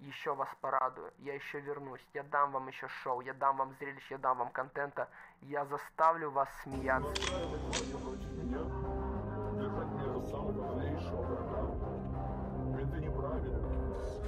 еще вас порадую, я еще вернусь, я дам вам еще шоу, я дам вам зрелищ, я дам вам контента, я заставлю вас смеяться. Держать меня за самого злейшего врага. Это неправильно.